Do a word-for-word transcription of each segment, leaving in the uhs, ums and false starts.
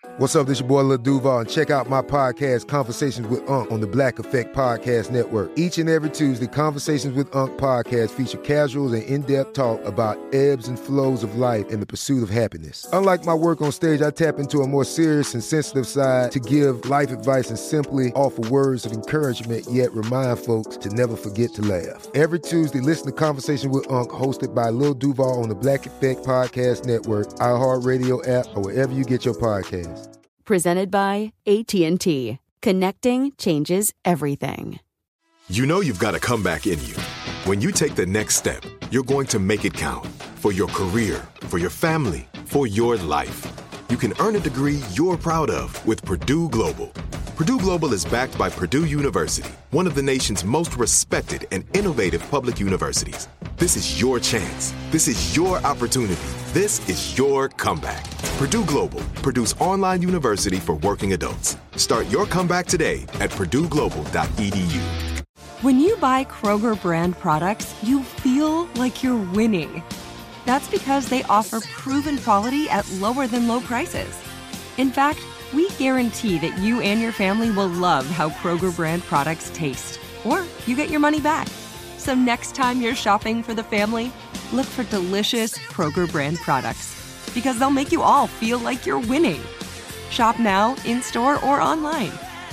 What's up, this your boy Lil Duval, and check out my podcast, Conversations with Unc, on the Black Effect Podcast Network. Each and every Tuesday, Conversations with Unc podcast feature casuals and in-depth talk about ebbs and flows of life and the pursuit of happiness. Unlike my work on stage, I tap into a more serious and sensitive side to give life advice and simply offer words of encouragement, yet remind folks to never forget to laugh. Every Tuesday, listen to Conversations with Unc, hosted by Lil Duval on the Black Effect Podcast Network, iHeartRadio app, or wherever you get your podcasts. Presented by A T and T. Connecting changes everything. You know you've got a comeback in you. When you take the next step, you're going to make it count. For your career, for your family, for your life. You can earn a degree you're proud of with Purdue Global. Purdue Global is backed by Purdue University, one of the nation's most respected and innovative public universities. This is your chance. This is your opportunity. This is your comeback. Purdue Global, Purdue's online university for working adults. Start your comeback today at purdue global dot e d u. When you buy Kroger brand products, you feel like you're winning. That's because they offer proven quality at lower than low prices. In fact, we guarantee that you and your family will love how Kroger brand products taste, or you get your money back. So next time you're shopping for the family, look for delicious Kroger brand products, because they'll make you all feel like you're winning. Shop now, in-store, or online.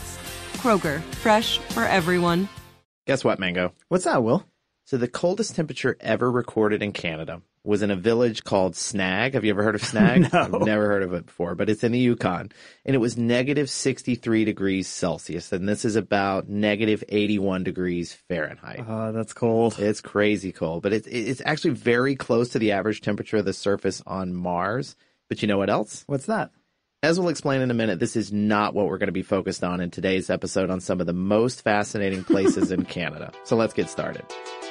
Kroger, fresh for everyone. Guess what, Mango? What's that, Will? So the coldest temperature ever recorded in Canada was in a village called Snag. Have you ever heard of Snag? No. I've never heard of it before, but it's in the Yukon. And it was negative sixty-three degrees Celsius. And this is about negative eighty-one degrees Fahrenheit. Oh, uh, that's cold. It's crazy cold, but it's, it's actually very close to the average temperature of the surface on Mars. But you know what else? What's that? As we'll explain in a minute, this is not what we're going to be focused on in today's episode on some of the most fascinating places in Canada. So let's get started.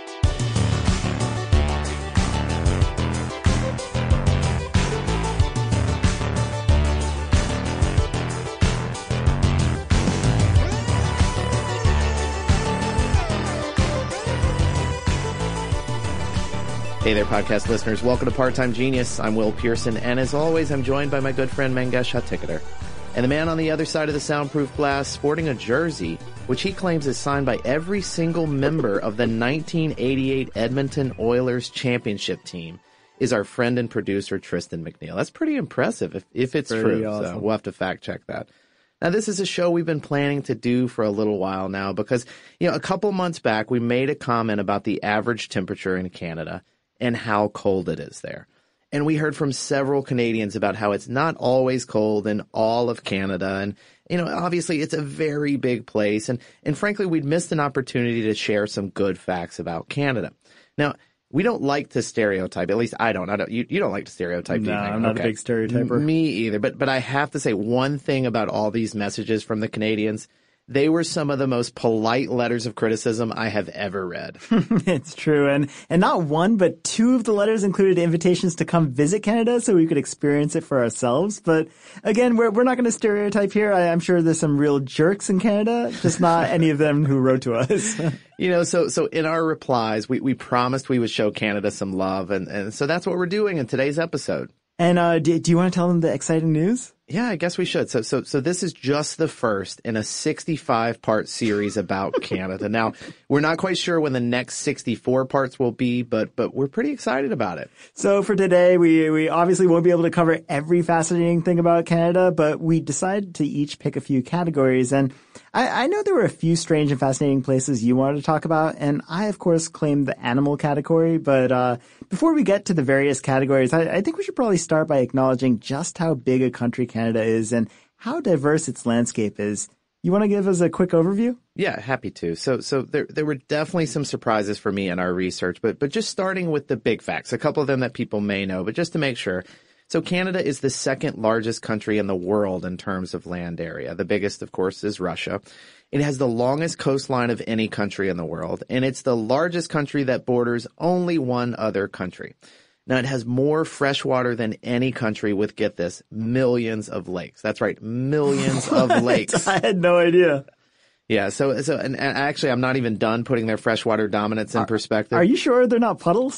Hey there, podcast listeners. Welcome to Part-Time Genius. I'm Will Pearson, and as always, I'm joined by my good friend Mangesh Hattikudur. And the man on the other side of the soundproof glass, sporting a jersey, which he claims is signed by every single member of the nineteen eighty-eight Edmonton Oilers championship team, is our friend and producer, Tristan McNeil. That's pretty impressive, if, if it's pretty true. Awesome. So we'll have to fact check that. Now, this is a show we've been planning to do for a little while now because, you know, a couple months back, we made a comment about the average temperature in Canada and how cold it is there. And we heard from several Canadians about how it's not always cold in all of Canada. And, you know, obviously it's a very big place. And, and frankly, we'd missed an opportunity to share some good facts about Canada. Now, we don't like to stereotype. At least I don't. I don't. You, you don't like to stereotype, do you? No, I'm not okay. a big stereotyper. M- me either. But, but I have to say one thing about all these messages from the Canadians. They were some of the most polite letters of criticism I have ever read. It's true. And and not one, but two of the letters included invitations to come visit Canada so we could experience it for ourselves. But again, we're we're not going to stereotype here. I, I'm sure there's some real jerks in Canada, just not any of them who wrote to us. You know, so so in our replies, we, we promised we would show Canada some love. And, and so that's what we're doing in today's episode. And uh, do, do you want to tell them the exciting news? Yeah, I guess we should. So, so, so this is just the first in a sixty-five part series about Canada. Now, we're not quite sure when the next sixty-four parts will be, but, but we're pretty excited about it. So for today, we, we obviously won't be able to cover every fascinating thing about Canada, but we decided to each pick a few categories. And I, I know there were a few strange and fascinating places you wanted to talk about, and I, of course, claimed the animal category. But uh before we get to the various categories, I, I think we should probably start by acknowledging just how big a country Canada is and how diverse its landscape is. You want to give us a quick overview? Yeah, happy to. So, so there, there were definitely some surprises for me in our research, but, but just starting with the big facts, a couple of them that people may know, but just to make sure. So Canada is the second largest country in the world in terms of land area. The biggest, of course, is Russia. It has the longest coastline of any country in the world, and it's the largest country that borders only one other country. Now, it has more fresh water than any country with, get this, millions of lakes. That's right, millions of lakes. I had no idea. Yeah, so, so and, and actually, I'm not even done putting their freshwater dominance in are, perspective. Are you sure they're not puddles?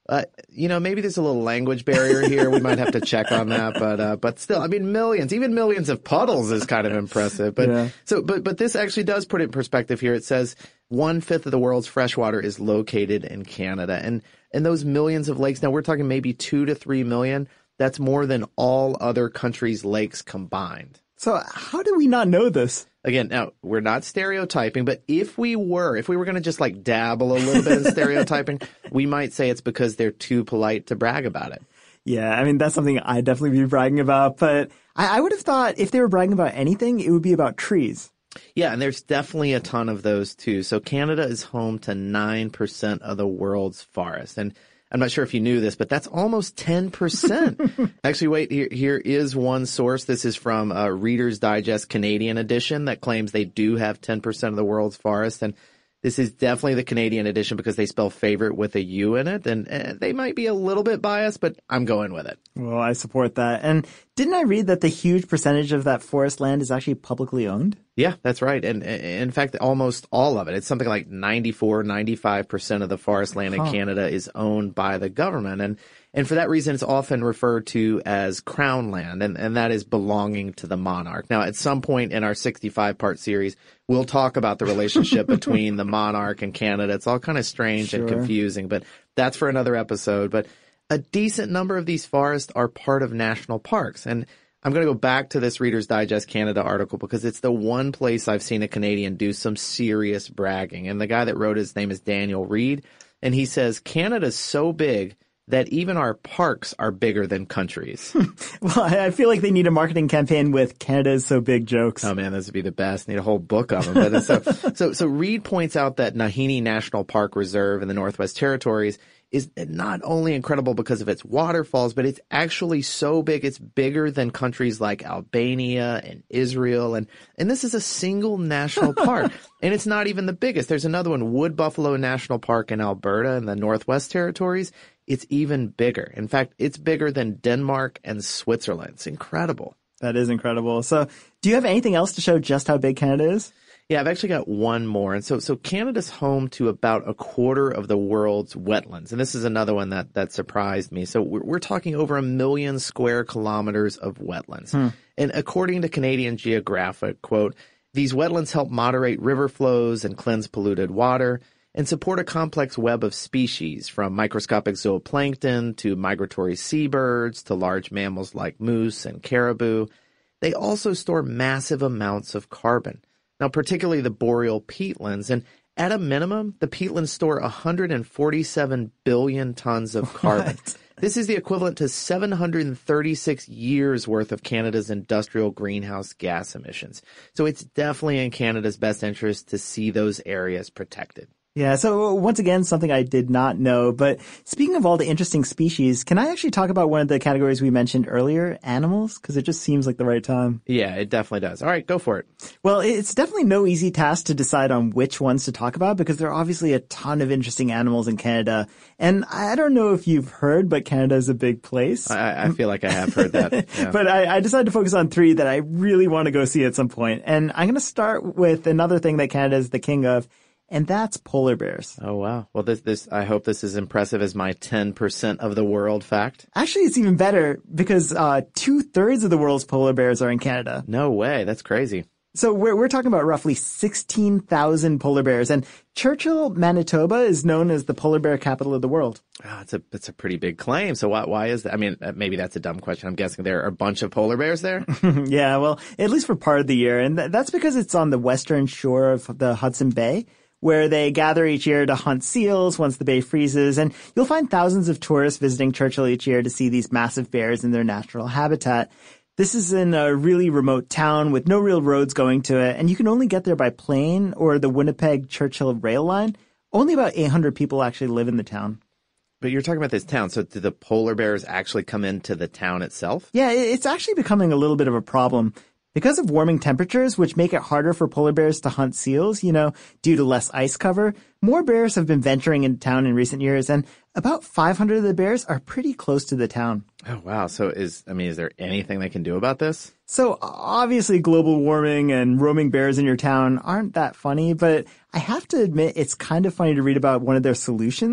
Uh, you know, maybe there's a little language barrier here. We might have to check on that, but, uh, but still, I mean, millions, even millions of puddles is kind of impressive. But, yeah. so, but, but this actually does put it in perspective here. It says one fifth of the world's freshwater is located in Canada. And, and those millions of lakes, now we're talking maybe two to three million. That's more than all other countries' lakes combined. So how do we not know this? Again, now, we're not stereotyping, but if we were, if we were going to just like dabble a little bit in stereotyping, we might say it's because they're too polite to brag about it. Yeah, I mean, that's something I'd definitely be bragging about, but I, I would have thought if they were bragging about anything, it would be about trees. Yeah, and there's definitely a ton of those too. So Canada is home to nine percent of the world's forest. And I'm not sure if you knew this, but that's almost ten percent. Actually, wait, here, here is one source. This is from uh, Reader's Digest Canadian edition that claims they do have ten percent of the world's forest. And this is definitely the Canadian edition because they spell favorite with a U in it. And uh, they might be a little bit biased, but I'm going with it. Well, I support that. And didn't I read that the huge percentage of that forest land is actually publicly owned? Yeah, that's right. And in fact, almost all of it. It's something like ninety-four, ninety-five percent of the forest land in huh. Canada is owned by the government. And and for that reason, it's often referred to as crown land, and, and that is belonging to the monarch. Now, at some point in our sixty-five part series, we'll talk about the relationship between the monarch and Canada. It's all kind of strange sure. and confusing, but that's for another episode. But a decent number of these forests are part of national parks. And I'm going to go back to this Reader's Digest Canada article because it's the one place I've seen a Canadian do some serious bragging. And the guy that wrote his name is Daniel Reed. And he says, Canada's so big that even our parks are bigger than countries. Well, I feel like they need a marketing campaign with Canada's so big jokes. Oh man, this would be the best. Need a whole book of them. But so, so, so Reed points out that Nahanni National Park Reserve in the Northwest Territories is not only incredible because of its waterfalls, but it's actually so big. It's bigger than countries like Albania and Israel. And, and this is a single national park. And it's not even the biggest. There's another one, Wood Buffalo National Park in Alberta in the Northwest Territories. It's even bigger. In fact, it's bigger than Denmark and Switzerland. It's incredible. That is incredible. So do you have anything else to show just how big Canada is? Yeah, I've actually got one more. And so, so Canada's home to about a quarter of the world's wetlands. And this is another one that, that surprised me. So we're, we're talking over a million square kilometers of wetlands. Hmm. And according to Canadian Geographic, quote, these wetlands help moderate river flows and cleanse polluted water and support a complex web of species from microscopic zooplankton to migratory seabirds to large mammals like moose and caribou. They also store massive amounts of carbon. Now, particularly the boreal peatlands, and at a minimum, the peatlands store one hundred forty-seven billion tons of carbon. What? This is the equivalent to seven hundred thirty-six years worth of Canada's industrial greenhouse gas emissions. So it's definitely in Canada's best interest to see those areas protected. Yeah, so once again, something I did not know. But speaking of all the interesting species, can I actually talk about one of the categories we mentioned earlier, animals? Because it just seems like the right time. Yeah, it definitely does. All right, go for it. Well, it's definitely no easy task to decide on which ones to talk about because there are obviously a ton of interesting animals in Canada. And I don't know if you've heard, but Canada is a big place. I, I feel like I have heard that. Yeah. But I, I decided to focus on three that I really want to go see at some point. And I'm going to start with another thing that Canada is the king of. And that's polar bears. Oh, wow. Well, this, this, I hope this is impressive as my ten percent of the world fact. Actually, it's even better because, uh, two thirds of the world's polar bears are in Canada. No way. That's crazy. So we're, we're talking about roughly sixteen thousand polar bears. And Churchill, Manitoba is known as the polar bear capital of the world. Oh, it's a, it's a pretty big claim. So why, why is that? I mean, maybe that's a dumb question. I'm guessing there are a bunch of polar bears there. Yeah, well, at least for part of the year. And th- that's because it's on the western shore of the Hudson Bay, where they gather each year to hunt seals once the bay freezes. And you'll find thousands of tourists visiting Churchill each year to see these massive bears in their natural habitat. This is in a really remote town with no real roads going to it, and you can only get there by plane or the Winnipeg-Churchill rail line. Only about eight hundred people actually live in the town. But you're talking about this town, so do the polar bears actually come into the town itself? Yeah, it's actually becoming a little bit of a problem. Because of warming temperatures, which make it harder for polar bears to hunt seals, you know, due to less ice cover, more bears have been venturing into town in recent years, and about five hundred of the bears are pretty close to the town. Oh, wow. So is, I mean, is there anything they can do about this? So obviously global warming and roaming bears in your town aren't that funny, but I have to admit it's kind of funny to read about one of their solutions.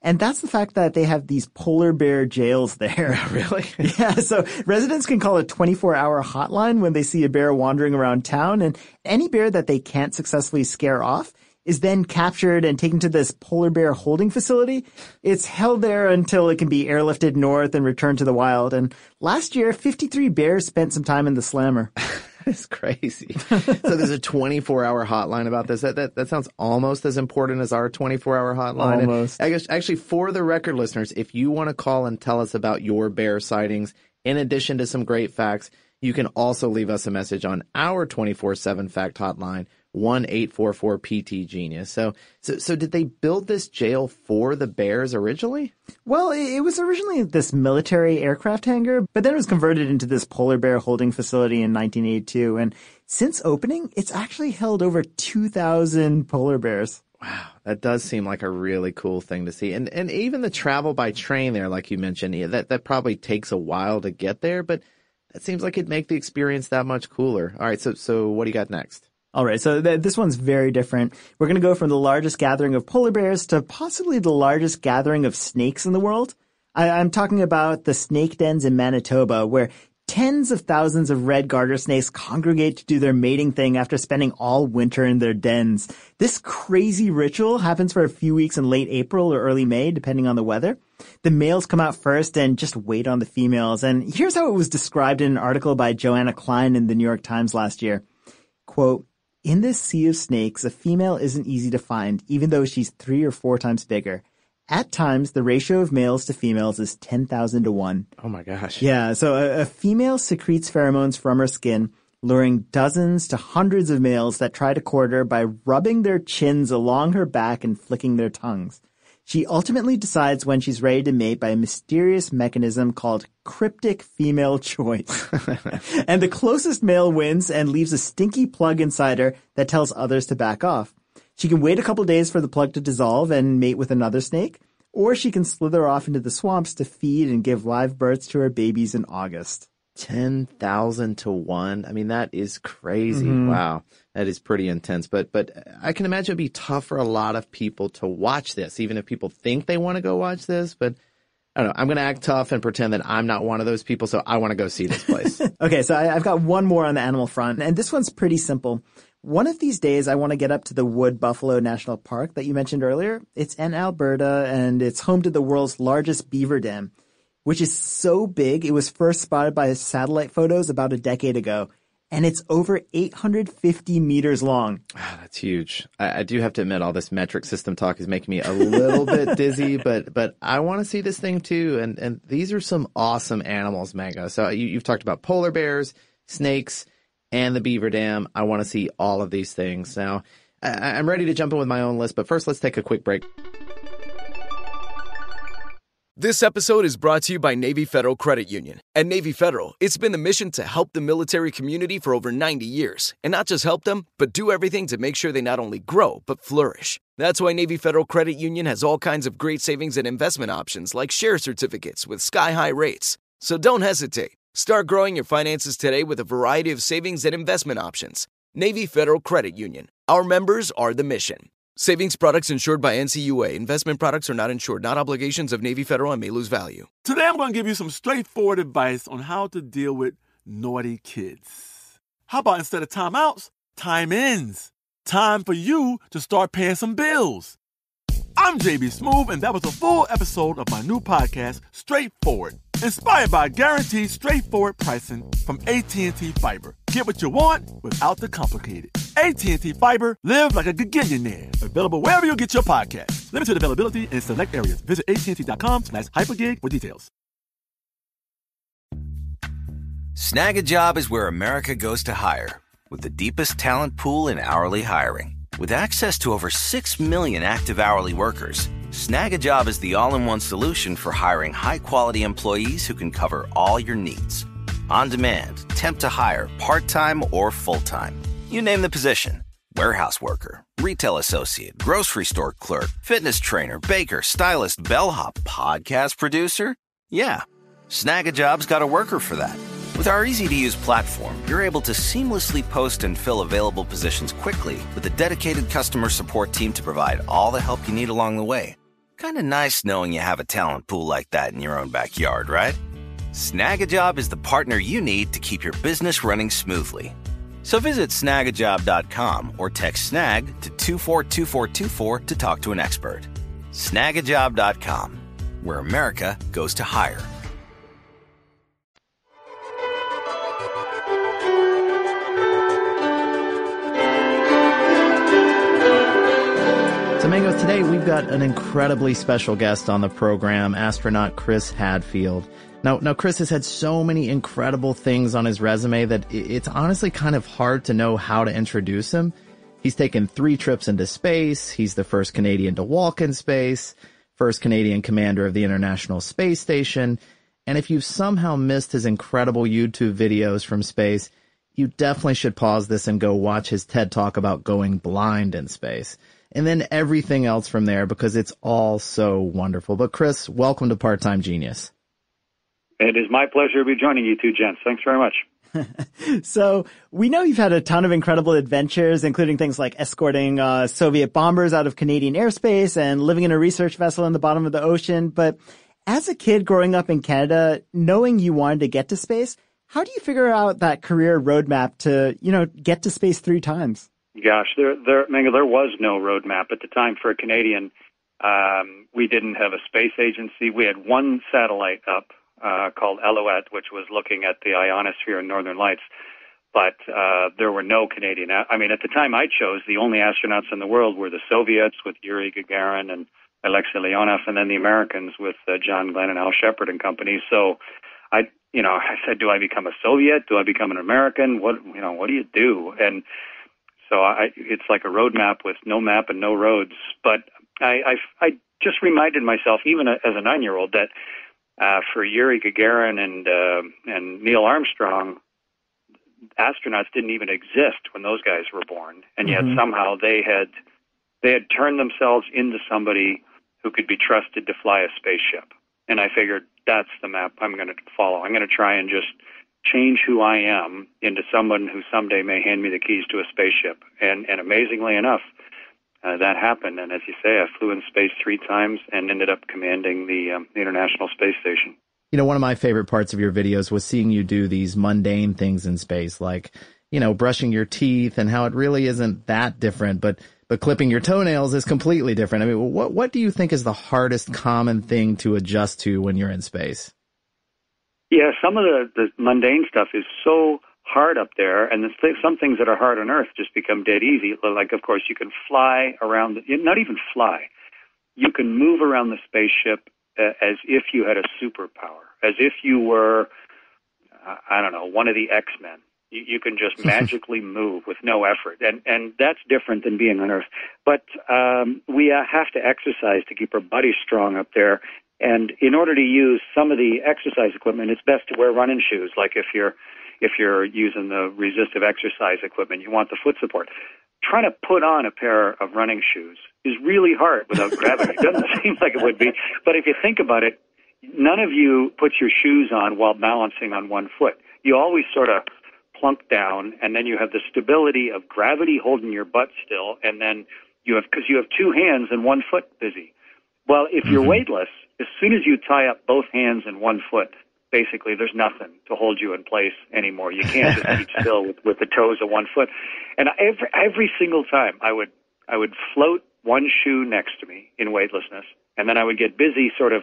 And that's the fact that they have these polar bear jails there. Really? Yeah, so residents can call a twenty-four hour hotline when they see a bear wandering around town, and any bear that they can't successfully scare off is then captured and taken to this polar bear holding facility. It's held there until it can be airlifted north and returned to the wild. And last year, fifty-three bears spent some time in the slammer. It's crazy. So there's a twenty-four hour hotline about this. That, that that sounds almost as important as our twenty-four hour hotline. Almost. And I guess, actually, for the record, listeners, if you want to call and tell us about your bear sightings, in addition to some great facts, you can also leave us a message on our twenty-four seven fact hotline, one eight four four P T Genius. So, so, so did they build this jail for the bears originally? Well, it was originally this military aircraft hangar, but then it was converted into this polar bear holding facility in nineteen eighty-two. And since opening, it's actually held over two thousand polar bears. Wow, that does seem like a really cool thing to see. And and even the travel by train there, like you mentioned, yeah, that, that probably takes a while to get there, but that seems like it'd make the experience that much cooler. All right, so so what do you got next? All right, so th- this one's very different. We're going to go from the largest gathering of polar bears to possibly the largest gathering of snakes in the world. I- I'm talking about the snake dens in Manitoba, where tens of thousands of red garter snakes congregate to do their mating thing after spending all winter in their dens. This crazy ritual happens for a few weeks in late April or early May, depending on the weather. The males come out first and just wait on the females. And here's how it was described in an article by Joanna Klein in the New York Times last year. Quote, "In this sea of snakes, a female isn't easy to find, even though she's three or four times bigger. At times, the ratio of males to females is ten thousand to one. Oh my gosh. Yeah, so a, a female secretes pheromones from her skin, luring dozens to hundreds of males that try to court her by rubbing their chins along her back and flicking their tongues. She ultimately decides when she's ready to mate by a mysterious mechanism called cryptic female choice. And the closest male wins and leaves a stinky plug inside her that tells others to back off. She can wait a couple days for the plug to dissolve and mate with another snake, or she can slither off into the swamps to feed and give live births to her babies in August. ten thousand to one. I mean, that is crazy. Mm-hmm. Wow. That is pretty intense. But but I can imagine it'd be tough for a lot of people to watch this, even if people think they want to go watch this. But I don't know. I'm going to act tough and pretend that I'm not one of those people, so I want to go see this place. Okay, so I, I've got one more on the animal front, and this one's pretty simple. One of these days, I want to get up to the Wood Buffalo National Park that you mentioned earlier. It's in Alberta, and it's home to the world's largest beaver dam, which is so big it was first spotted by satellite photos about a decade ago. And it's over eight hundred fifty meters long. Oh, that's huge. I, I do have to admit, all this metric system talk is making me a little bit dizzy, but but I want to see this thing too. And and these are some awesome animals, Mango. So you, you've talked about polar bears, snakes, and the beaver dam. I want to see all of these things. Now, I, I'm ready to jump in with my own list, but first let's take a quick break. This episode is brought to you by Navy Federal Credit Union. At Navy Federal, it's been the mission to help the military community for over ninety years. And not just help them, but do everything to make sure they not only grow, but flourish. That's why Navy Federal Credit Union has all kinds of great savings and investment options like share certificates with sky-high rates. So don't hesitate. Start growing your finances today with a variety of savings and investment options. Navy Federal Credit Union. Our members are the mission. Savings products insured by N C U A. Investment products are not insured, not obligations of Navy Federal and may lose value. Today I'm going to give you some straightforward advice on how to deal with naughty kids. How about instead of timeouts, time ins? Time for you to start paying some bills. I'm J B Smoove, and that was a full episode of my new podcast, Straightforward, inspired by guaranteed straightforward pricing from A T and T Fiber. Get what you want without the complicated. A T and T Fiber, live like a gigillionaire. Available wherever you get your podcast. Limited availability in select areas. Visit A T and T dot com slash hypergig for details. Snag a Job is where America goes to hire, with the deepest talent pool in hourly hiring. With access to over six million active hourly workers, Snag a Job is the all-in-one solution for hiring high-quality employees who can cover all your needs. On demand, temp to hire, part-time or full-time. You name the position. Warehouse worker, retail associate, grocery store clerk, fitness trainer, baker, stylist, bellhop, podcast producer. Yeah, Snag a Job's got a worker for that. With our easy-to-use platform, you're able to seamlessly post and fill available positions quickly with a dedicated customer support team to provide all the help you need along the way. Kind of nice knowing you have a talent pool like that in your own backyard, right? Snag a Job is the partner you need to keep your business running smoothly. So visit snag a job dot com or text snag to two four two four two four to talk to an expert. snag a job dot com, where America goes to hire. So, Mango, today we've got an incredibly special guest on the program, astronaut Chris Hadfield. Now, now Chris has had so many incredible things on his resume that it's honestly kind of hard to know how to introduce him. He's taken three trips into space. He's the first Canadian to walk in space, first Canadian commander of the International Space Station. And if you've somehow missed his incredible YouTube videos from space, you definitely should pause this and go watch his TED Talk about going blind in space. And then everything else from there, because it's all so wonderful. But Chris, welcome to Part-Time Genius. It is my pleasure to be joining you two gents. Thanks very much. So we know you've had a ton of incredible adventures, including things like escorting uh, Soviet bombers out of Canadian airspace and living in a research vessel in the bottom of the ocean. But as a kid growing up in Canada, knowing you wanted to get to space, how do you figure out that career roadmap to, you know, get to space three times? Gosh, there, there, Mango, there was no roadmap at the time for a Canadian. Um, we didn't have a space agency. We had one satellite up uh, called Alouette, which was looking at the ionosphere and northern lights. But uh, there were no Canadian. I mean, at the time I chose, the only astronauts in the world were the Soviets with Yuri Gagarin and Alexei Leonov, and then the Americans with uh, John Glenn and Al Shepard and company. So I, you know, I said, do I become a Soviet? Do I become an American? What, you know, what do you do? And So I, it's like a roadmap with no map and no roads. But I, I, I just reminded myself, even as a nine-year-old, that uh, for Yuri Gagarin and uh, and Neil Armstrong, astronauts didn't even exist when those guys were born, and yet mm-hmm. somehow they had they had turned themselves into somebody who could be trusted to fly a spaceship. And I figured that's the map I'm going to follow. I'm going to try and just change who I am into someone who someday may hand me the keys to a spaceship. And, and amazingly enough, uh, that happened. And as you say, I flew in space three times and ended up commanding the, um, the International Space Station. You know, one of my favorite parts of your videos was seeing you do these mundane things in space, like, you know, brushing your teeth, and how it really isn't that different, but but clipping your toenails is completely different. I mean, what what do you think is the hardest common thing to adjust to when you're in space? Yeah, some of the, the mundane stuff is so hard up there, and the th- some things that are hard on Earth just become dead easy. Like, of course, you can fly around, the, not even fly. You can move around the spaceship uh, as if you had a superpower, as if you were, uh, I don't know, one of the X-Men. You, you can just magically move with no effort, and, and that's different than being on Earth. But um, we uh, have to exercise to keep our bodies strong up there. And in order to use some of the exercise equipment, it's best to wear running shoes. Like if you're if you're using the resistive exercise equipment, you want the foot support. Trying to put on a pair of running shoes is really hard without gravity. It doesn't seem like it would be. But if you think about it, none of you put your shoes on while balancing on one foot. You always sort of plunk down, and then you have the stability of gravity holding your butt still, and then you have, because you have two hands and one foot busy. Well, if you're mm-hmm. weightless, as soon as you tie up both hands and one foot, basically there's nothing to hold you in place anymore. You can't just keep still with, with the toes of one foot. And every every single time I would I would float one shoe next to me in weightlessness, and then I would get busy sort of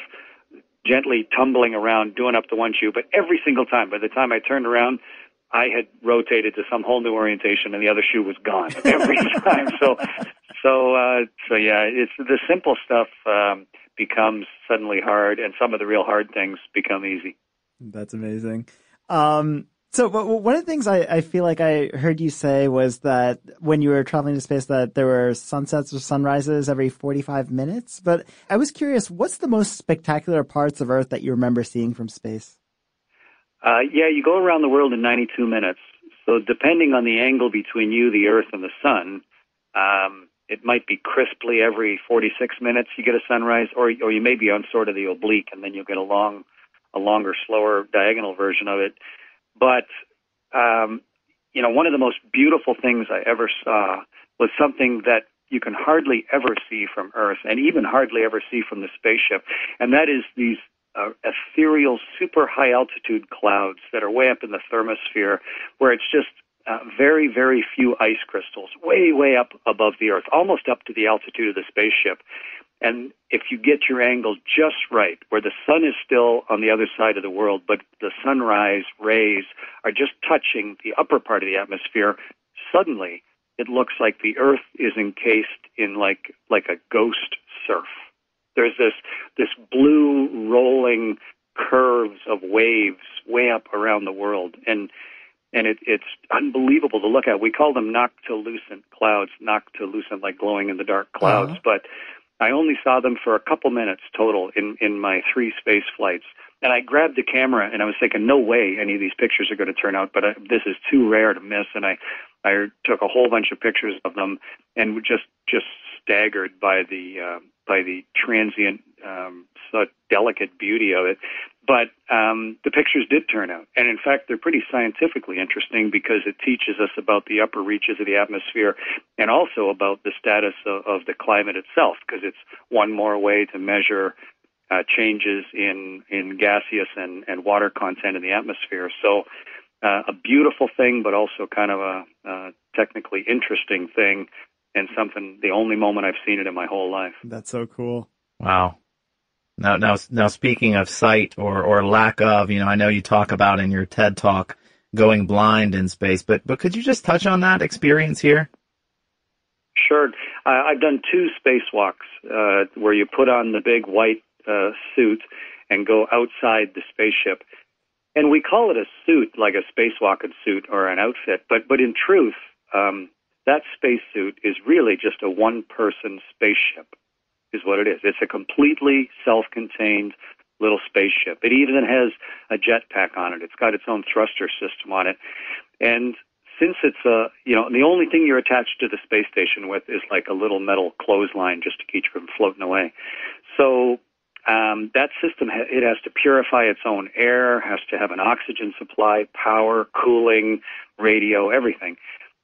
gently tumbling around doing up the one shoe. But every single time, by the time I turned around, I had rotated to some whole new orientation, and the other shoe was gone every time. So, so, uh, so yeah, it's the simple stuff um, becomes suddenly hard, and some of the real hard things become easy. That's amazing. Um, so, but one of the things I, I feel like I heard you say was that when you were traveling to space, that there were sunsets or sunrises every forty-five minutes. But I was curious, what's the most spectacular parts of Earth that you remember seeing from space? Uh, yeah, you go around the world in ninety-two minutes. So depending on the angle between you, the Earth, and the sun, um, it might be crisply every forty-six minutes you get a sunrise, or or you may be on sort of the oblique, and then you'll get a long, a longer, slower diagonal version of it. But, um, you know, one of the most beautiful things I ever saw was something that you can hardly ever see from Earth, and even hardly ever see from the spaceship, and that is these uh, ethereal, super high altitude clouds that are way up in the thermosphere, where it's just uh, very, very few ice crystals, way, way up above the Earth, almost up to the altitude of the spaceship. And if you get your angle just right, where the sun is still on the other side of the world, but the sunrise rays are just touching the upper part of the atmosphere, suddenly it looks like the Earth is encased in like like a ghost surf. There's this this blue rolling curves of waves way up around the world, and and it, it's unbelievable to look at. We call them noctilucent clouds, noctilucent like glowing in the dark clouds, uh-huh. but I only saw them for a couple minutes total in, in my three space flights. And I grabbed the camera, and I was thinking, no way any of these pictures are going to turn out, but I, this is too rare to miss. And I, I took a whole bunch of pictures of them, and just just staggered by the uh, by the transient, um, so delicate beauty of it. But um, the pictures did turn out, and in fact, they're pretty scientifically interesting because it teaches us about the upper reaches of the atmosphere, and also about the status of, of the climate itself, because it's one more way to measure Uh, changes in, in gaseous and, and water content in the atmosphere. So uh, a beautiful thing, but also kind of a uh, technically interesting thing, and something, the only moment I've seen it in my whole life. That's so cool. Wow. Now, now, now speaking of sight or, or lack of, you know, I know you talk about in your TED Talk going blind in space, but, but could you just touch on that experience here? Sure. Uh, I've done two spacewalks uh, where you put on the big white Uh, suit and go outside the spaceship. And we call it a suit, like a spacewalking suit or an outfit, but but in truth, um, that spacesuit is really just a one-person spaceship, is what it is. It's a completely self-contained little spaceship. It even has a jetpack on it. It's got its own thruster system on it. And since it's a, you know, the only thing you're attached to the space station with is like a little metal clothesline just to keep you from floating away. So Um, that system, it has to purify its own air, has to have an oxygen supply, power, cooling, radio, everything.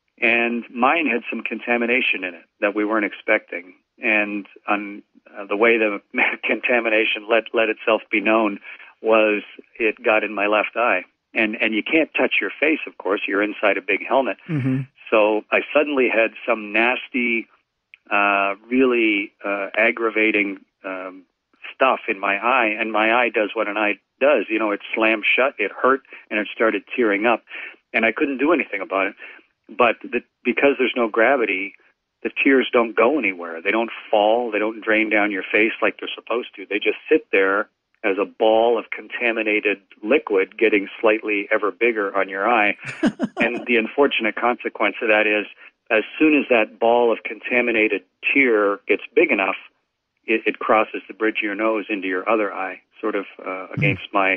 And mine had some contamination in it that we weren't expecting. And on, uh, the way the contamination let, let itself be known was it got in my left eye. And, and you can't touch your face, of course. You're inside a big helmet. Mm-hmm. So I suddenly had some nasty, uh, really uh, aggravating um stuff in my eye, and my eye does what an eye does. You know, it slammed shut, it hurt, and it started tearing up, and I couldn't do anything about it. But the, because there's no gravity, the tears don't go anywhere. They don't fall. They don't drain down your face like they're supposed to. They just sit there as a ball of contaminated liquid getting slightly ever bigger on your eye. And the unfortunate consequence of that is, as soon as that ball of contaminated tear gets big enough, It, it crosses the bridge of your nose into your other eye, sort of uh, against my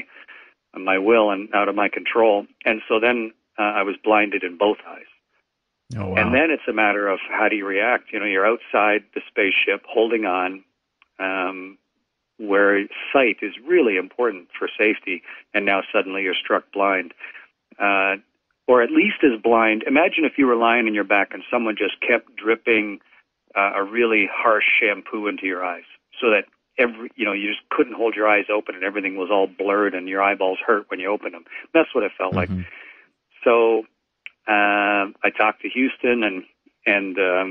my will and out of my control. And so then uh, I was blinded in both eyes. Oh, wow. And then it's a matter of how do you react? You know, you're outside the spaceship holding on, um, where sight is really important for safety, and now suddenly you're struck blind. Uh, or at least as blind. Imagine if you were lying on your back and someone just kept dripping Uh, a really harsh shampoo into your eyes, so that every, you know, you just couldn't hold your eyes open, and everything was all blurred, and your eyeballs hurt when you open them. That's what it felt mm-hmm. like. So uh, I talked to Houston, and and um,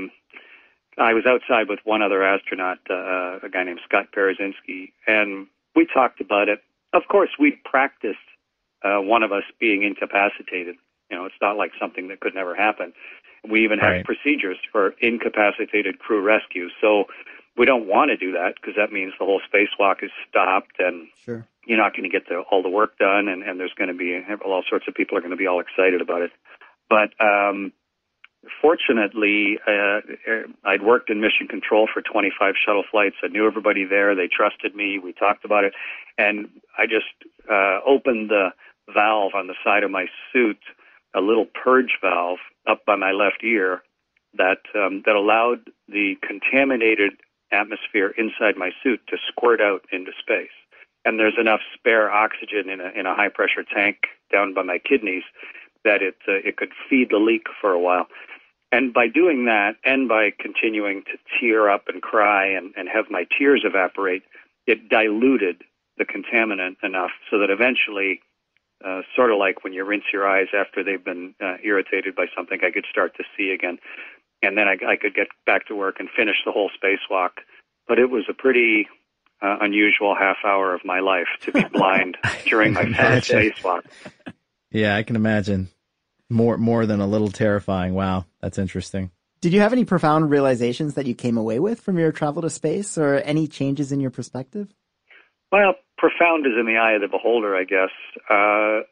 I was outside with one other astronaut, uh, a guy named Scott Parazynski, and we talked about it. Of course, we practiced uh, one of us being incapacitated. You know, it's not like something that could never happen. We even have right. procedures for incapacitated crew rescue. So we don't want to do that, because that means the whole spacewalk is stopped, and sure. you're not going to get the, all the work done, and, and there's going to be all sorts of people are going to be all excited about it. But um, fortunately, uh, I'd worked in mission control for twenty-five shuttle flights. I knew everybody there. They trusted me. We talked about it. And I just uh, opened the valve on the side of my suit, a little purge valve up by my left ear that um, that allowed the contaminated atmosphere inside my suit to squirt out into space. And there's enough spare oxygen in a in a high pressure tank down by my kidneys that it uh, it could feed the leak for a while. And by doing that, and by continuing to tear up and cry and, and have my tears evaporate, it diluted the contaminant enough so that eventually, uh, sort of like when you rinse your eyes after they've been uh, irritated by something, I could start to see again. And then I, I could get back to work and finish the whole spacewalk. But it was a pretty uh, unusual half hour of my life to be blind during my first spacewalk. Yeah, I can imagine. More more than a little terrifying. Wow, that's interesting. Did you have any profound realizations that you came away with from your travel to space, or any changes in your perspective? Well, profound is in the eye of the beholder, I guess. Uh,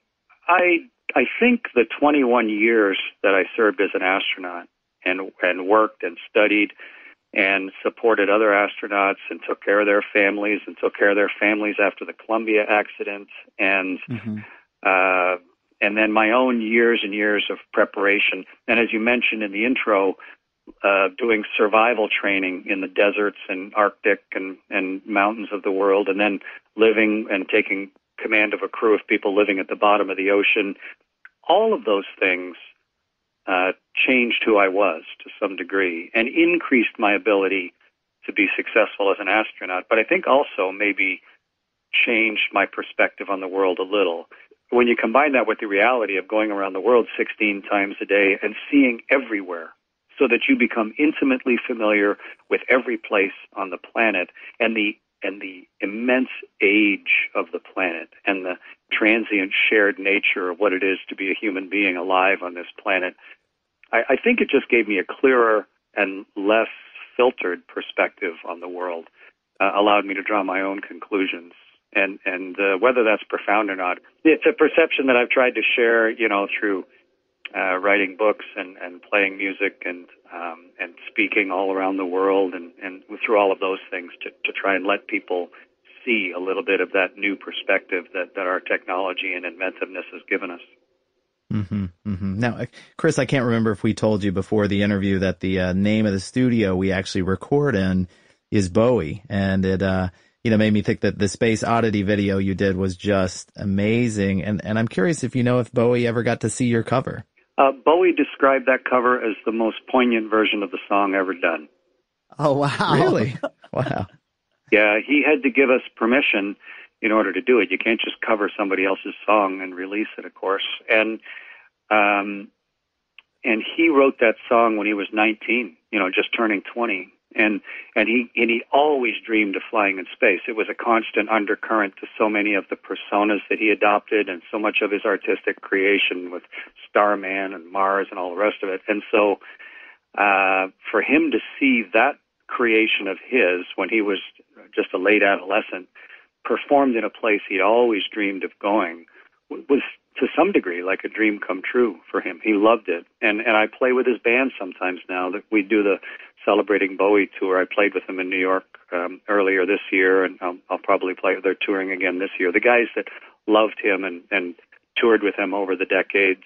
I I think the twenty-one years that I served as an astronaut and and worked and studied and supported other astronauts and took care of their families and took care of their families after the Columbia accident and mm-hmm. uh, and then my own years and years of preparation. And as you mentioned in the intro, uh, doing survival training in the deserts and Arctic and, and mountains of the world, and then living and taking command of a crew of people living at the bottom of the ocean. All of those things uh, changed who I was to some degree and increased my ability to be successful as an astronaut. But I think also maybe changed my perspective on the world a little. When you combine that with the reality of going around the world sixteen times a day and seeing everywhere so that you become intimately familiar with every place on the planet and the and the immense age of the planet and the transient shared nature of what it is to be a human being alive on this planet, I, I think it just gave me a clearer and less filtered perspective on the world, uh, allowed me to draw my own conclusions. And and uh, whether that's profound or not, it's a perception that I've tried to share, you know, through uh, writing books and, and playing music and um, and speaking all around the world and, and through all of those things to, to try and let people see a little bit of that new perspective that, that our technology and inventiveness has given us. Mm-hmm, mm-hmm. Now, Chris, I can't remember if we told you before the interview that the uh, name of the studio we actually record in is Bowie, and it uh, you know made me think that the Space Oddity video you did was just amazing. And and I'm curious if you know if Bowie ever got to see your cover. Uh, Bowie described that cover as the most poignant version of the song ever done. Oh, wow. Really? Wow. Yeah, he had to give us permission in order to do it. You can't just cover somebody else's song and release it, of course. And um, and he wrote that song when he was nineteen, you know, just turning twenty. And and he and he always dreamed of flying in space. It was a constant undercurrent to so many of the personas that he adopted and so much of his artistic creation with Starman and Mars and all the rest of it. And so uh, for him to see that creation of his when he was just a late adolescent performed in a place he'd always dreamed of going was to some degree like a dream come true for him. He loved it. And and I play with his band sometimes now. That we do the Celebrating Bowie tour. I played with them in New York um, earlier this year, and I'll, I'll probably play. They're touring again this year. The guys that loved him and, and toured with him over the decades.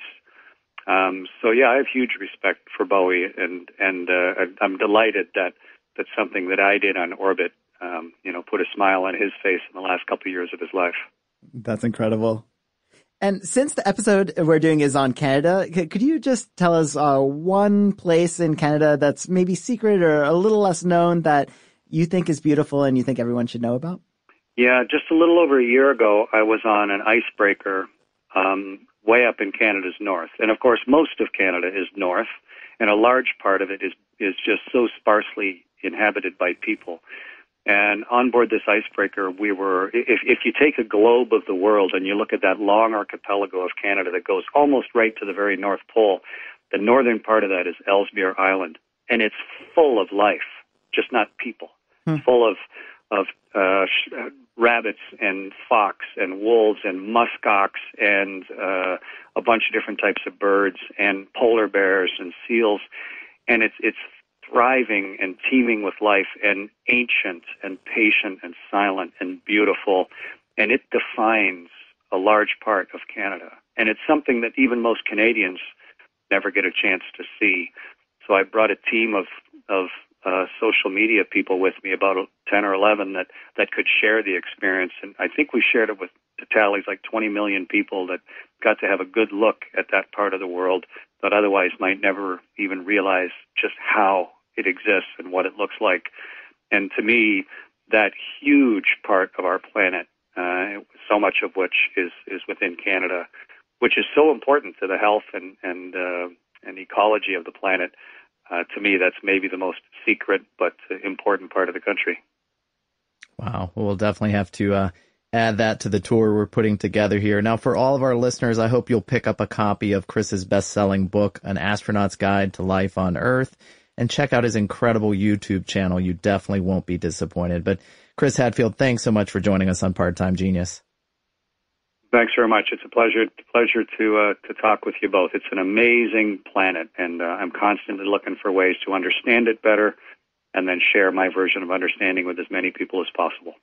Um, so yeah, I have huge respect for Bowie, and and uh, I'm delighted that that something that I did on Orbit, um, you know, put a smile on his face in the last couple of years of his life. That's incredible. And since the episode we're doing is on Canada, could you just tell us uh, one place in Canada that's maybe secret or a little less known that you think is beautiful and you think everyone should know about? Yeah, just a little over a year ago, I was on an icebreaker um, way up in Canada's north. And, of course, most of Canada is north, and a large part of it is, is just so sparsely inhabited by people. And on board this icebreaker, we were, if, if you take a globe of the world and you look at that long archipelago of Canada that goes almost right to the very North Pole, the northern part of that is Ellesmere Island. And it's full of life, just not people. Hmm. Full of, of uh, sh- rabbits and fox and wolves and muskox and uh, a bunch of different types of birds and polar bears and seals. And it's it's thriving and teeming with life and ancient and patient and silent and beautiful. And it defines a large part of Canada. And it's something that even most Canadians never get a chance to see. So I brought a team of, of uh, social media people with me, about ten or eleven, that, that could share the experience. And I think we shared it with the tally's like twenty million people that got to have a good look at that part of the world that otherwise might never even realize just how it exists and what it looks like. And to me, that huge part of our planet, uh, so much of which is, is within Canada, which is so important to the health and and, uh, and ecology of the planet, uh, to me, that's maybe the most secret but important part of the country. Wow. Well, we'll definitely have to uh, add that to the tour we're putting together here. Now, for all of our listeners, I hope you'll pick up a copy of Chris's best-selling book, An Astronaut's Guide to Life on Earth, and check out his incredible YouTube channel. You definitely won't be disappointed. But Chris Hadfield, thanks so much for joining us on Part-Time Genius. Thanks very much. It's a pleasure pleasure to uh, to talk with you both. It's an amazing planet, and uh, I'm constantly looking for ways to understand it better and then share my version of understanding with as many people as possible.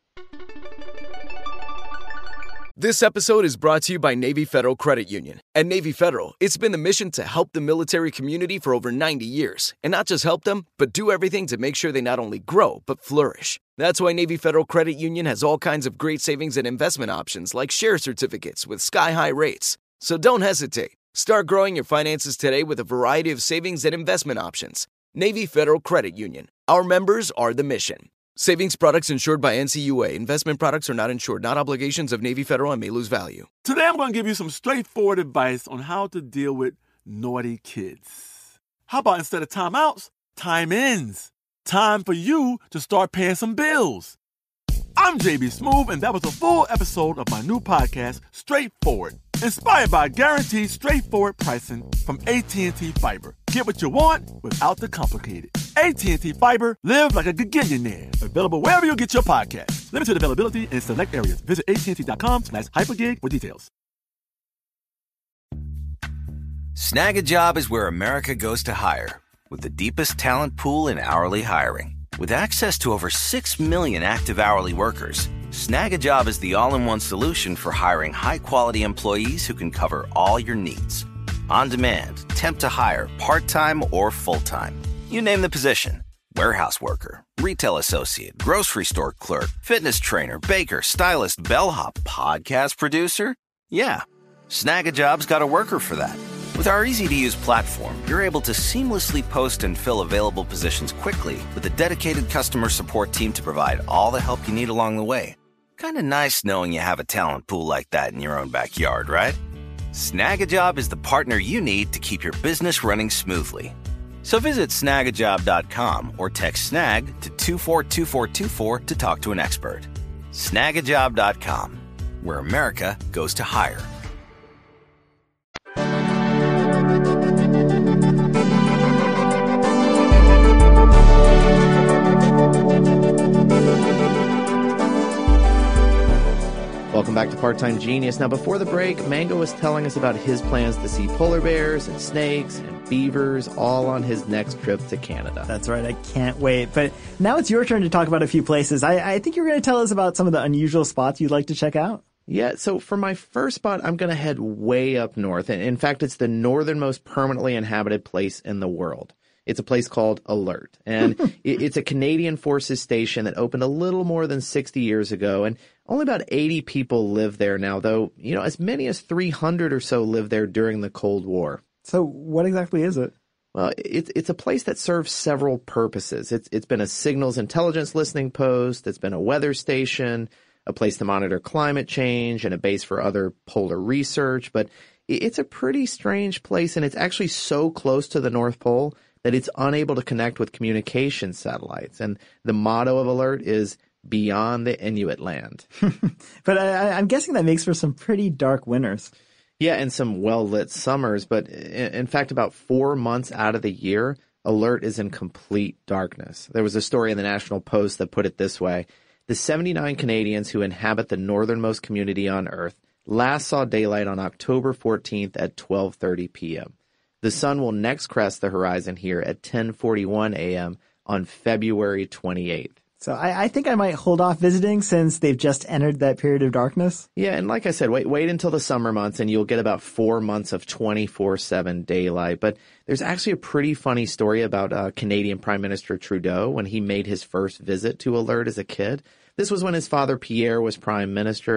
This episode is brought to you by Navy Federal Credit Union. At Navy Federal, it's been the mission to help the military community for over ninety years. And not just help them, but do everything to make sure they not only grow, but flourish. That's why Navy Federal Credit Union has all kinds of great savings and investment options like share certificates with sky-high rates. So don't hesitate. Start growing your finances today with a variety of savings and investment options. Navy Federal Credit Union. Our members are the mission. Savings products insured by N C U A. Investment products are not insured, not obligations of Navy Federal and may lose value. Today I'm going to give you some straightforward advice on how to deal with naughty kids. How about instead of timeouts, time-ins? Time for you to start paying some bills. I'm J B Smoove, and that was a full episode of my new podcast, Straightforward, inspired by guaranteed straightforward pricing from A T and T Fiber. Get what you want without the complicated. A T and T Fiber, live like a gigillionaire. Available wherever you get your podcast. Limited availability in select areas. Visit AT&T.com slash hypergig for details. Snag a Job is where America goes to hire, with the deepest talent pool in hourly hiring. With access to over six million active hourly workers, Snag a Job is the all-in-one solution for hiring high-quality employees who can cover all your needs. On demand, temp to hire, part-time or full-time. You name the position. Warehouse worker, retail associate, grocery store clerk, fitness trainer, baker, stylist, bellhop, podcast producer. Yeah, Snag a Job's got a worker for that. With our easy-to-use platform, you're able to seamlessly post and fill available positions quickly with a dedicated customer support team to provide all the help you need along the way. Kind of nice knowing you have a talent pool like that in your own backyard, right? Snag a Job is the partner you need to keep your business running smoothly. So visit snag a job dot com or text SNAG to two four two four two four to talk to an expert. snag a job dot com, where America goes to hire. Welcome back to Part-Time Genius. Now, before the break, Mango was telling us about his plans to see polar bears and snakes and beavers all on his next trip to Canada. That's right. I can't wait. But now it's your turn to talk about a few places. I, I think you're going to tell us about some of the unusual spots you'd like to check out. Yeah, so for my first spot, I'm going to head way up north. And in fact, it's the northernmost permanently inhabited place in the world. It's a place called Alert, and it's a Canadian Forces station that opened a little more than sixty years ago, and only about eighty people live there now, though, you know, as many as three hundred or so lived there during the Cold War. So what exactly is it? Well, it's it's a place that serves several purposes. It's It's been a signals intelligence listening post, it's been a weather station, a place to monitor climate change, and a base for other polar research, but it's a pretty strange place, and it's actually so close to the North Pole that it's unable to connect with communication satellites. And the motto of Alert is beyond the Inuit land. But I, I'm guessing that makes for some pretty dark winters. Yeah, and some well-lit summers. But in, in fact, about four months out of the year, Alert is in complete darkness. There was a story in the National Post that put it this way. The seventy-nine Canadians who inhabit the northernmost community on Earth last saw daylight on October fourteenth at twelve thirty p.m. The sun will next crest the horizon here at ten forty-one a.m. on February twenty-eighth. So I, I think I might hold off visiting since they've just entered that period of darkness. Yeah, and like I said, wait wait until the summer months and you'll get about four months of twenty-four seven daylight. But there's actually a pretty funny story about uh, Canadian Prime Minister Trudeau when he made his first visit to Alert as a kid. This was when his father Pierre was Prime Minister.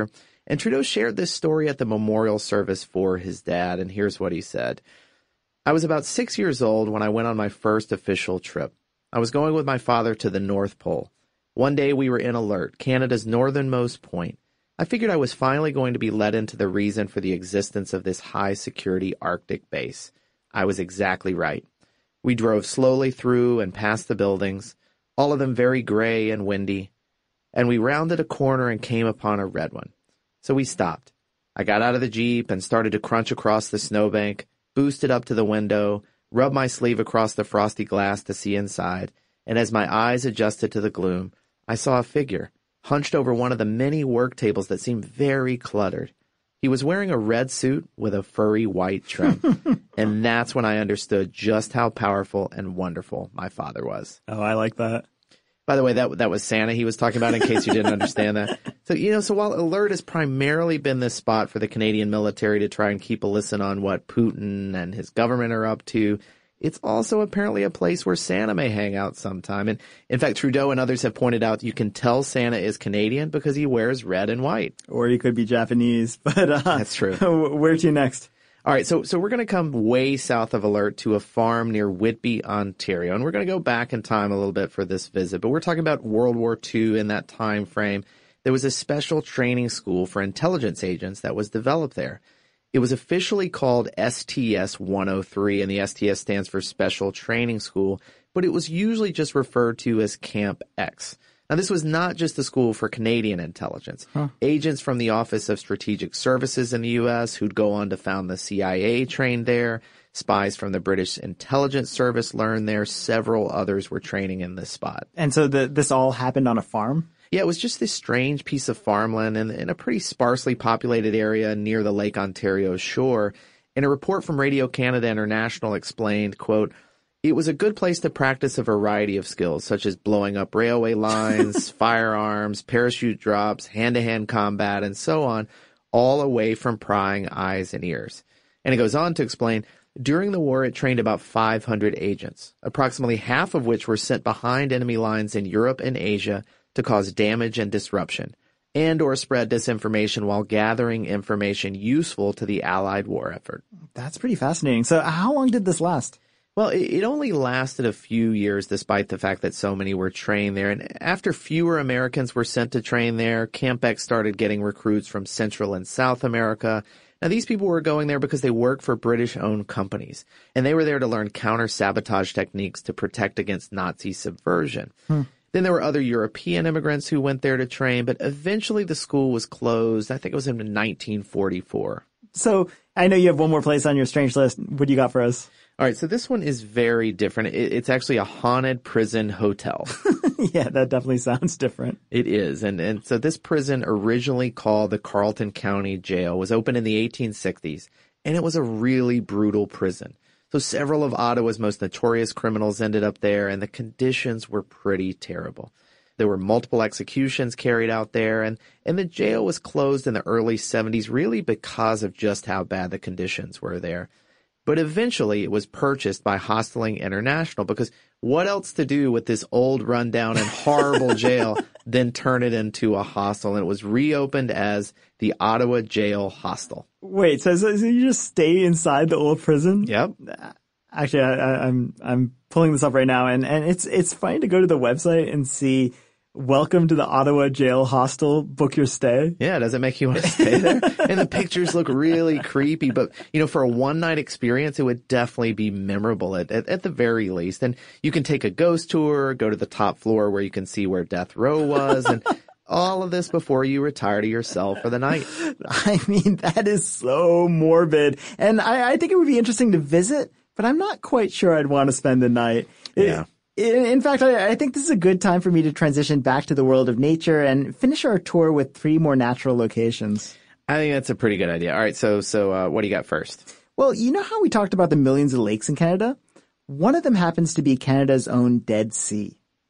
And Trudeau shared this story at the memorial service for his dad, and here's what he said. I was about six years old when I went on my first official trip. I was going with my father to the North Pole. One day we were in Alert, Canada's northernmost point. I figured I was finally going to be let into the reason for the existence of this high-security Arctic base. I was exactly right. We drove slowly through and past the buildings, all of them very gray and windy, and we rounded a corner and came upon a red one. So we stopped. I got out of the Jeep and started to crunch across the snowbank, boosted up to the window, rubbed my sleeve across the frosty glass to see inside, and as my eyes adjusted to the gloom, I saw a figure, hunched over one of the many work tables that seemed very cluttered. He was wearing a red suit with a furry white trim, and that's when I understood just how powerful and wonderful my father was. Oh, I like that. By the way, that that was Santa he was talking about, in case you didn't understand that. So, you know, so while Alert has primarily been this spot for the Canadian military to try and keep a listen on what Putin and his government are up to, it's also apparently a place where Santa may hang out sometime. And in fact, Trudeau and others have pointed out you can tell Santa is Canadian because he wears red and white. Or he could be Japanese, but uh, that's true. Where to next? All right, so so we're going to come way south of Alert to a farm near Whitby, Ontario, and we're going to go back in time a little bit for this visit. But we're talking about World War Two in that time frame. There was a special training school for intelligence agents that was developed there. It was officially called S T S one oh three, and the S T S stands for Special Training School, but it was usually just referred to as Camp X. Now, this was not just a school for Canadian intelligence. Huh. Agents from the Office of Strategic Services in the U S who'd go on to found the C I A trained there. Spies from the British Intelligence Service learned there. Several others were training in this spot. And so the, this all happened on a farm? Yeah, it was just this strange piece of farmland in, in a pretty sparsely populated area near the Lake Ontario shore. And a report from Radio Canada International explained, quote, it was a good place to practice a variety of skills, such as blowing up railway lines, firearms, parachute drops, hand-to-hand combat, and so on, all away from prying eyes and ears. And it goes on to explain, during the war, it trained about five hundred agents, approximately half of which were sent behind enemy lines in Europe and Asia to cause damage and disruption, and or spread disinformation while gathering information useful to the Allied war effort. That's pretty fascinating. So how long did this last? Well, it only lasted a few years despite the fact that so many were trained there. And after fewer Americans were sent to train there, Camp X started getting recruits from Central and South America. Now, these people were going there because they worked for British-owned companies, and they were there to learn counter-sabotage techniques to protect against Nazi subversion. Hmm. Then there were other European immigrants who went there to train, but eventually the school was closed. I think it was in nineteen forty-four. So I know you have one more place on your strange list. What do you got for us? All right, so this one is very different. It's actually a haunted prison hotel. Yeah, that definitely sounds different. It is. And, and so this prison, originally called the Carleton County Jail, was opened in the eighteen sixties, and it was a really brutal prison. So several of Ottawa's most notorious criminals ended up there, and the conditions were pretty terrible. There were multiple executions carried out there, and, and the jail was closed in the early seventies really because of just how bad the conditions were there. But eventually it was purchased by Hosteling International, because what else to do with this old, rundown, and horrible jail than turn it into a hostel? And it was reopened as the Ottawa Jail Hostel. Wait, so, so you just stay inside the old prison? Yep. Actually, I, I, I'm I'm pulling this up right now, and, and it's it's funny to go to the website and see welcome to the Ottawa Jail Hostel, book your stay. Yeah, does it make you want to stay there? And the pictures look really creepy, but, you know, for a one-night experience, it would definitely be memorable at, at, at the very least. And you can take a ghost tour, go to the top floor where you can see where death row was, and all of this before you retire to your cell for the night. I mean, that is so morbid. And I, I think it would be interesting to visit, but I'm not quite sure I'd want to spend the night. Yeah. It, In fact, I think this is a good time for me to transition back to the world of nature and finish our tour with three more natural locations. I think that's a pretty good idea. All right, so so uh, what do you got first? Well, you know how we talked about the millions of lakes in Canada? One of them happens to be Canada's own Dead Sea.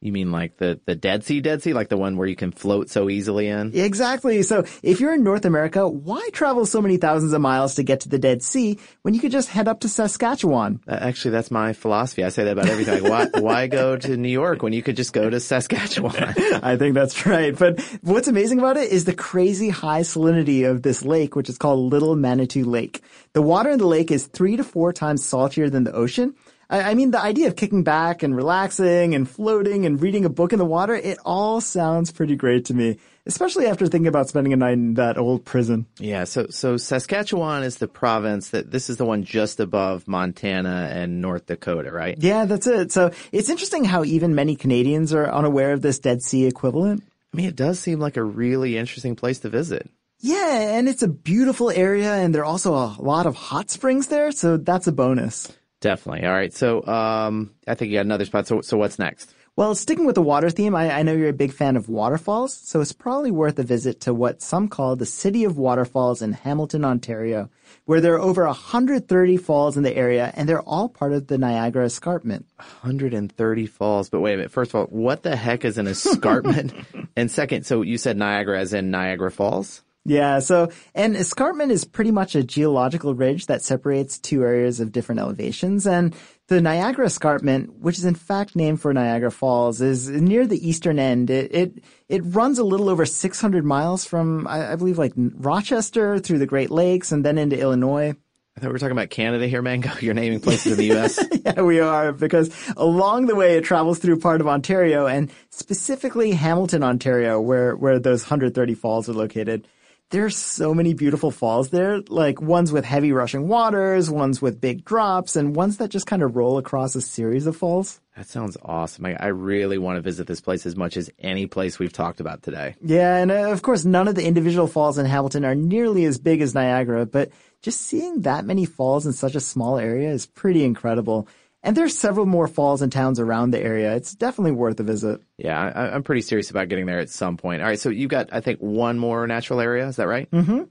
You mean like the, the Dead Sea, Dead Sea, like the one where you can float so easily in? Exactly. So if you're in North America, why travel so many thousands of miles to get to the Dead Sea when you could just head up to Saskatchewan? Uh, actually, that's my philosophy. I say that about everything. Like, why, why go to New York when you could just go to Saskatchewan? I think that's right. But what's amazing about it is the crazy high salinity of this lake, which is called Little Manitou Lake. The water in the lake is three to four times saltier than the ocean. I mean, the idea of kicking back and relaxing and floating and reading a book in the water, it all sounds pretty great to me, especially after thinking about spending a night in that old prison. Yeah, so so Saskatchewan is the province that this is the one just above Montana and North Dakota, right? Yeah, that's it. So it's interesting how even many Canadians are unaware of this Dead Sea equivalent. I mean, it does seem like a really interesting place to visit. Yeah, and it's a beautiful area, and there are also a lot of hot springs there, so that's a bonus. Definitely. All right. So um, I think you got another spot. So, so what's next? Well, sticking with the water theme, I, I know you're a big fan of waterfalls, so it's probably worth a visit to what some call the City of Waterfalls in Hamilton, Ontario, where there are over one hundred thirty falls in the area, and they're all part of the Niagara Escarpment. one hundred thirty falls. But wait a minute. First of all, what the heck is an escarpment? And second, so you said Niagara as in Niagara Falls? Yeah, so an escarpment is pretty much a geological ridge that separates two areas of different elevations, and the Niagara Escarpment, which is in fact named for Niagara Falls, is near the eastern end. It it, it runs a little over six hundred miles from, I, I believe, like Rochester through the Great Lakes and then into Illinois. I thought we were talking about Canada here, Mango. You're naming places in the U S Yeah, we are, because along the way it travels through part of Ontario, and specifically Hamilton, Ontario, where, where those one hundred thirty falls are located. There's so many beautiful falls there, like ones with heavy rushing waters, ones with big drops, and ones that just kind of roll across a series of falls. That sounds awesome. I, I really want to visit this place as much as any place we've talked about today. Yeah, and uh, of course, none of the individual falls in Hamilton are nearly as big as Niagara, but just seeing that many falls in such a small area is pretty incredible. And there's several more falls and towns around the area. It's definitely worth a visit. Yeah, I, I'm pretty serious about getting there at some point. All right, so you've got, I think, one more natural area. Is that right? Mm-hmm.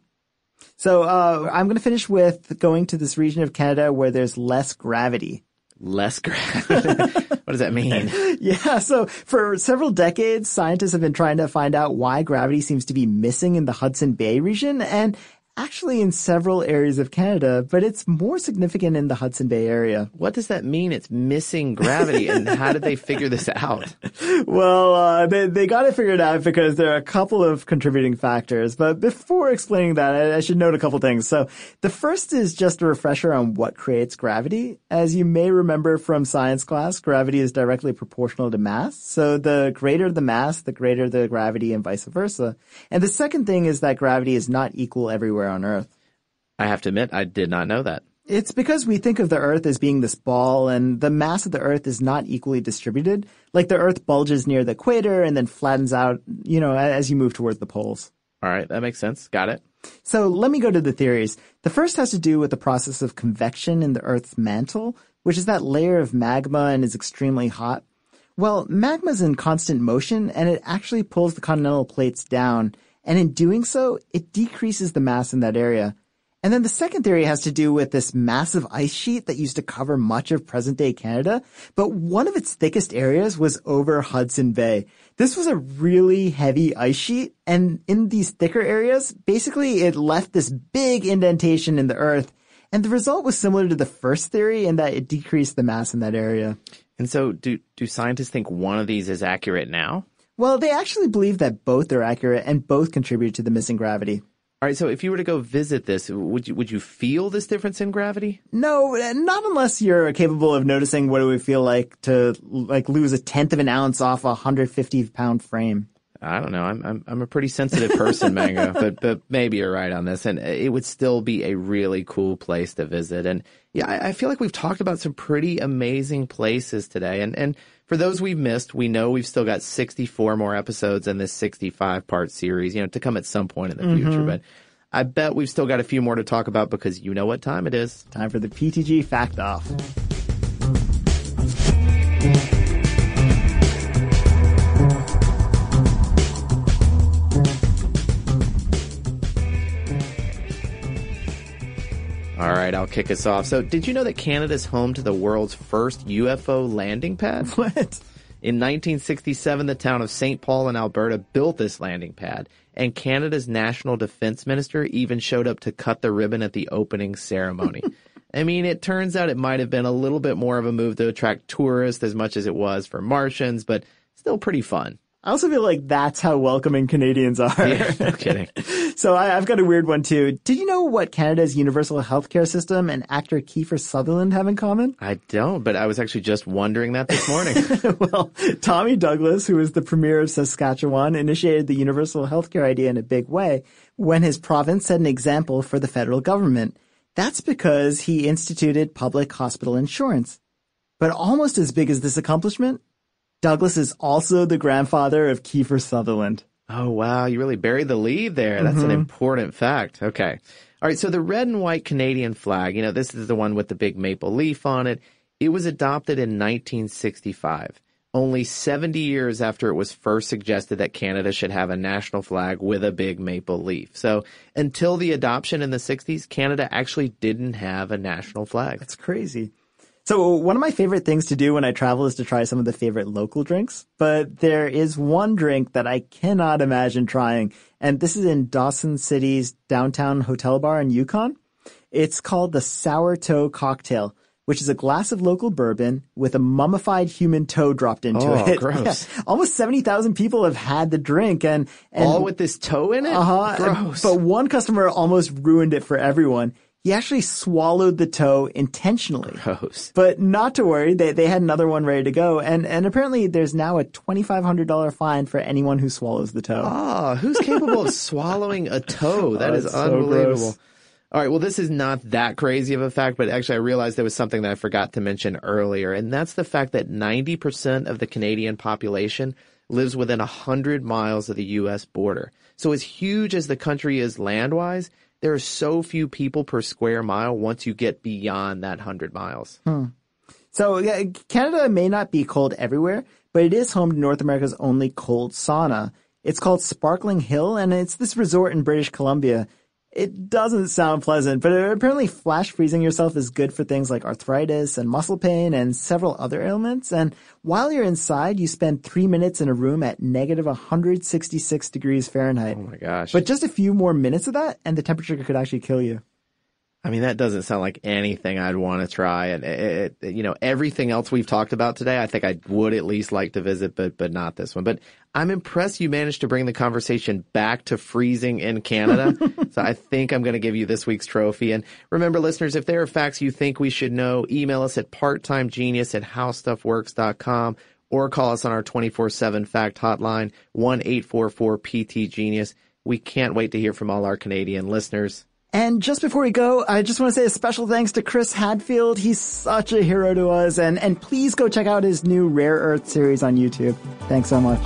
So uh, I'm going to finish with going to this region of Canada where there's less gravity. Less gravity? What does that mean? Yeah, so for several decades, scientists have been trying to find out why gravity seems to be missing in the Hudson Bay region, and actually in several areas of Canada, but it's more significant in the Hudson Bay area. What does that mean? It's missing gravity, and how did they figure this out? Well, uh, they, they got it figured out because there are a couple of contributing factors. But before explaining that, I, I should note a couple things. So the first is just a refresher on what creates gravity. As you may remember from science class, gravity is directly proportional to mass. So the greater the mass, the greater the gravity, and vice versa. And the second thing is that gravity is not equal everywhere on Earth. I have to admit, I did not know that. It's because we think of the Earth as being this ball, and the mass of the Earth is not equally distributed. Like the Earth bulges near the equator and then flattens out, you know, as you move towards the poles. All right, that makes sense. Got it. So let me go to the theories. The first has to do with the process of convection in the Earth's mantle, which is that layer of magma and is extremely hot. Well, magma's in constant motion, and it actually pulls the continental plates down. And in doing so, it decreases the mass in that area. And then the second theory has to do with this massive ice sheet that used to cover much of present-day Canada, but one of its thickest areas was over Hudson Bay. This was a really heavy ice sheet, and in these thicker areas, basically it left this big indentation in the earth, and the result was similar to the first theory in that it decreased the mass in that area. And so do, do scientists think one of these is accurate now? Well, they actually believe that both are accurate and both contribute to the missing gravity. All right, so if you were to go visit this, would you would you feel this difference in gravity? No, not unless you're capable of noticing what it would feel like to like lose a tenth of an ounce off a one hundred fifty pound frame. I don't know. I'm I'm I'm a pretty sensitive person, Mango, but but maybe you're right on this, and it would still be a really cool place to visit. And yeah, I, I feel like we've talked about some pretty amazing places today, and and. For those we've missed, we know we've still got sixty-four more episodes in this sixty-five part series, you know, to come at some point in the future. Mm-hmm. But I bet we've still got a few more to talk about because you know what time it is. Time for the P T G Fact Off. All right, I'll kick us off. So did you know that Canada's home to the world's first U F O landing pad? What? In nineteen sixty-seven, the town of Saint Paul in Alberta built this landing pad, and Canada's national defense minister even showed up to cut the ribbon at the opening ceremony. I mean, it turns out it might have been a little bit more of a move to attract tourists as much as it was for Martians, but still pretty fun. I also feel like that's how welcoming Canadians are. Yeah, no kidding. So I, I've got a weird one too. Did you know what Canada's universal healthcare system and actor Kiefer Sutherland have in common? I don't, but I was actually just wondering that this morning. Well, Tommy Douglas, who was the premier of Saskatchewan, initiated the universal healthcare idea in a big way when his province set an example for the federal government. That's because he instituted public hospital insurance. But almost as big as this accomplishment, Douglas is also the grandfather of Kiefer Sutherland. Oh, wow. You really buried the lead there. That's mm-hmm. an important fact. Okay. All right. So the red and white Canadian flag, you know, this is the one with the big maple leaf on it. It was adopted in nineteen sixty-five, only seventy years after it was first suggested that Canada should have a national flag with a big maple leaf. So until the adoption in the sixties, Canada actually didn't have a national flag. That's crazy. So one of my favorite things to do when I travel is to try some of the favorite local drinks. But there is one drink that I cannot imagine trying. And this is in Dawson City's downtown hotel bar in Yukon. It's called the Sour Toe Cocktail, which is a glass of local bourbon with a mummified human toe dropped into oh, it. Gross. Yeah. Almost seventy thousand people have had the drink. and, and All with this toe in it? Uh-huh. Gross. But one customer almost ruined it for everyone. He actually swallowed the toe intentionally. Gross. But not to worry, they they had another one ready to go. And and apparently there's now a twenty-five hundred dollars fine for anyone who swallows the toe. Ah, who's capable of swallowing a toe? That oh, is unbelievable. So all right, well, this is not that crazy of a fact, but actually I realized there was something that I forgot to mention earlier, and that's the fact that ninety percent of the Canadian population lives within one hundred miles of the U S border. So as huge as the country is land-wise, there are so few people per square mile once you get beyond that one hundred miles. Hmm. So yeah, Canada may not be cold everywhere, but it is home to North America's only cold sauna. It's called Sparkling Hill, and it's this resort in British Columbia. It doesn't sound pleasant, but apparently flash freezing yourself is good for things like arthritis and muscle pain and several other ailments. And while you're inside, you spend three minutes in a room at negative one hundred sixty-six degrees Fahrenheit. Oh my gosh. But just a few more minutes of that, and the temperature could actually kill you. I mean, that doesn't sound like anything I'd want to try. And, it, it, you know, everything else we've talked about today, I think I would at least like to visit, but but not this one. But I'm impressed you managed to bring the conversation back to freezing in Canada. So I think I'm going to give you this week's trophy. And remember, listeners, if there are facts you think we should know, email us at parttimegenius at howstuffworks dot com or call us on our twenty-four seven fact hotline, one eight four four P T Genius. We can't wait to hear from all our Canadian listeners. And just before we go, I just want to say a special thanks to Chris Hadfield. He's such a hero to us. And, and please go check out his new Rare Earth series on YouTube. Thanks so much.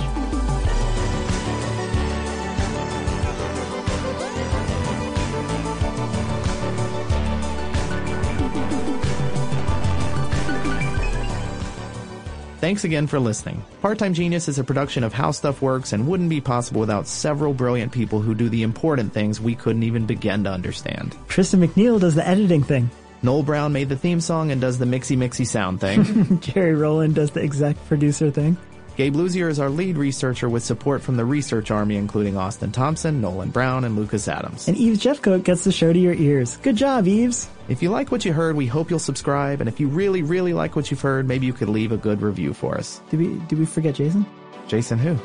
Thanks again for listening. Part-Time Genius is a production of How Stuff Works and wouldn't be possible without several brilliant people who do the important things we couldn't even begin to understand. Tristan McNeil does the editing thing. Noel Brown made the theme song and does the mixy mixy sound thing. Jerry Rowland does the exec producer thing. Gabe Luzier is our lead researcher with support from the research army, including Austin Thompson, Nolan Brown, and Lucas Adams. And Eves Jeffcoat gets the show to your ears. Good job, Eves. If you like what you heard, we hope you'll subscribe. And if you really, really like what you've heard, maybe you could leave a good review for us. Did we, did we forget Jason? Jason who?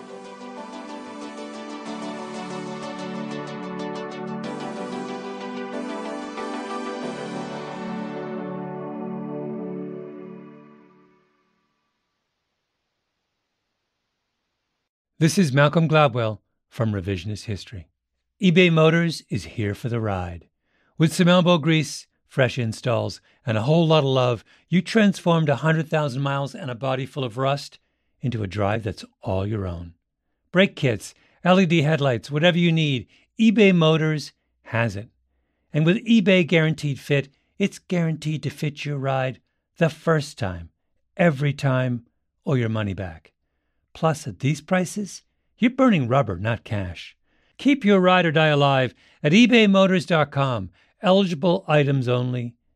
This is Malcolm Gladwell from Revisionist History. eBay Motors is here for the ride. With some elbow grease, fresh installs, and a whole lot of love, you transformed one hundred thousand miles and a body full of rust into a drive that's all your own. Brake kits, L E D headlights, whatever you need, eBay Motors has it. And with eBay Guaranteed Fit, it's guaranteed to fit your ride the first time, every time, or your money back. Plus, at these prices, you're burning rubber, not cash. Keep your ride or die alive at ebay motors dot com. Eligible items only.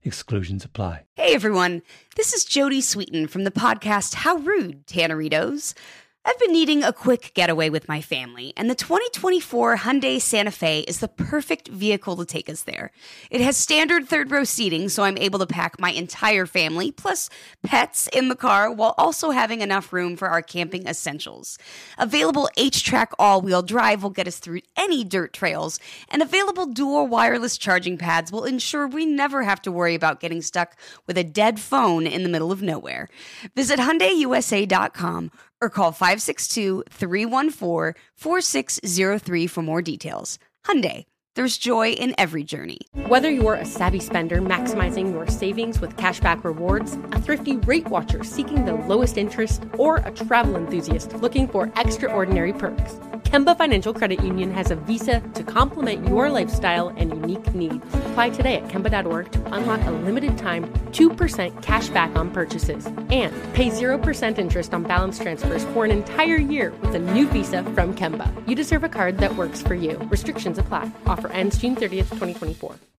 Exclusions apply. Hey everyone, this is Jody Sweeten from the podcast How Rude, Tanneritos. I've been needing a quick getaway with my family, and the twenty twenty-four Hyundai Santa Fe is the perfect vehicle to take us there. It has standard third-row seating, so I'm able to pack my entire family, plus pets, in the car, while also having enough room for our camping essentials. Available H-Track all-wheel drive will get us through any dirt trails, and available dual wireless charging pads will ensure we never have to worry about getting stuck with a dead phone in the middle of nowhere. Visit Hyundai U S A dot com or call five six two, three one four, four six zero three for more details. Hyundai, there's joy in every journey. Whether you're a savvy spender maximizing your savings with cashback rewards, a thrifty rate watcher seeking the lowest interest, or a travel enthusiast looking for extraordinary perks, Kemba Financial Credit Union has a visa to complement your lifestyle and unique needs. Apply today at Kemba dot org to unlock a limited time two percent cash back on purchases and pay zero percent interest on balance transfers for an entire year with a new visa from Kemba. You deserve a card that works for you. Restrictions apply. Offer ends June thirtieth, twenty twenty-four.